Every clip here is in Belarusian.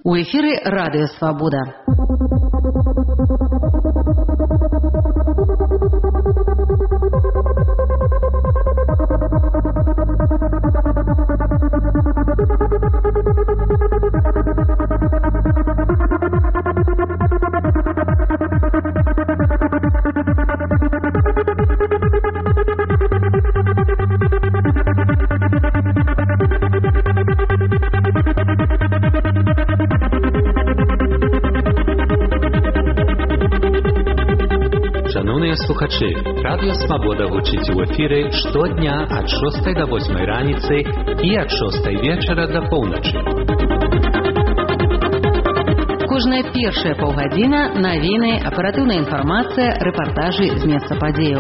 У эфире «Радио Свобода». Шановні слухачі, Радіо Свобода гучить у ефірі щодня від 6 до 8 раниці і від 6 вечора до полночі. Кожная першая паўгадзіна навіны, аператыўная інфармацыя, рэпартажы з месца падзеяў.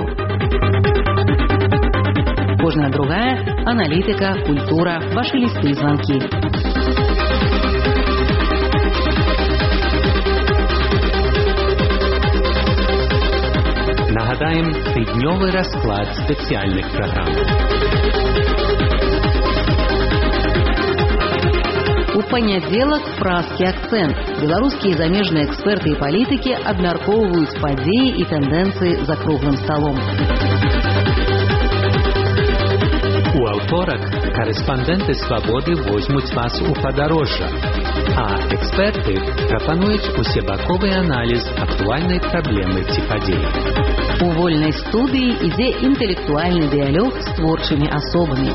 Кожная другая аналітыка, культура, вашы лісты і званкі. Нагадаем тыднёвы расклад спецыяльных праграм. У панядзелак празкі акцэнт. Беларускія і замежныя эксперты і палітыкі абмяркоўваюць падзеі і тэндэнцыі за круглым сталом. У аўторак корэспандэнты Свабоды возьмуць вас у падарожжа, а эксперты прапануюць усебаковы аналіз актуальнай праблемы ці падзеі. У вольнай студыі ідзе інтэлектуальны дыялог з творчымі асобамі.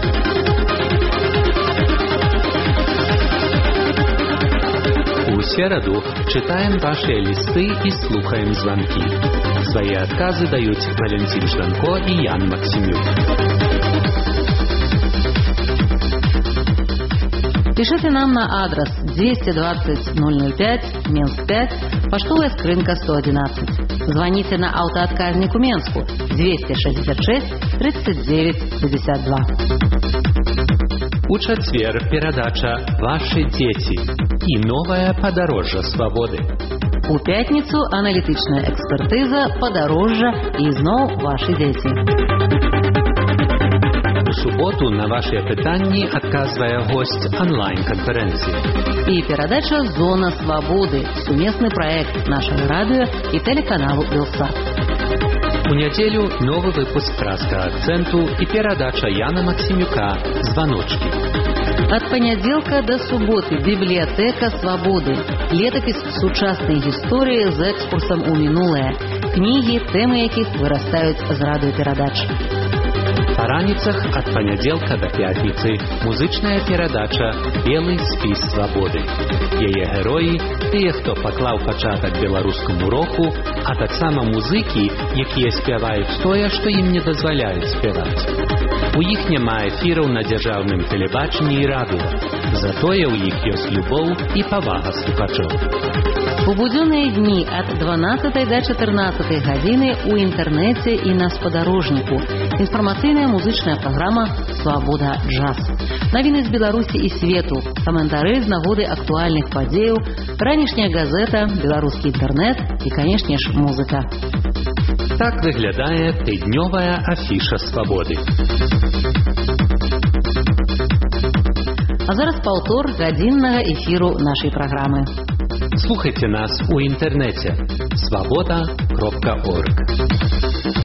У сераду читаем ваши листы и слухаем звонки. Свои отказы дают Валентин Жданко и Ян Максимюк. Пишите нам на адрес 220-005, Минск 5, поштовая скрынка 111. Звоните на автоотказнику Менску 266 39 52. У чацвер перадача «Ваши дети» и новое подорожжа свободы. У пятницу аналитичная экспертиза, подорожжа и зноў ваши дети. У суботу на ваши пытанні адказвае гость онлайн-конференции. И передача «Зона свободы» – суместный проект нашего радио и телеканалу «Белсат». У нядзелю новый выпуск «Праска акценту» и передача Яна Максимюка «Звоночки». От понеделька до субботы библиотека свободы. Летопись сучасной истории з экскурсом у минулое. Книги, темы яких вырастают з радиопередач. По раніцах ад панядзелка да пятніцы музычная перадача «Белы спіс свабоды». Яе героі – тыя, хто паклаў пачатак беларускаму року, а таксама музыкі, якія спяваюць тое, што ім не дазваляюць спяваць. У іх няма эфіраў на дзяржаўным тэлебачанні і радыё, затое ў іх ёсць любоў і павага слухачоў. У будзённыя дні ад 12 до 14 гадзіны у інтэрнэце і на спадарожніку. Інфармацыйная музычная праграма «Свабода джаз». Навіны з Беларусі і свету, каментары з нагоды актуальных падзеяў, ранішняя газета, беларускі інтэрнэт і, канешне ж, музыка. Так выглядае тыднёвая афіша свабоды. А зараз паўтор гадзіннага эфіру нашай праграмы. Слухайте нас у інтэрнэце свабода.орг.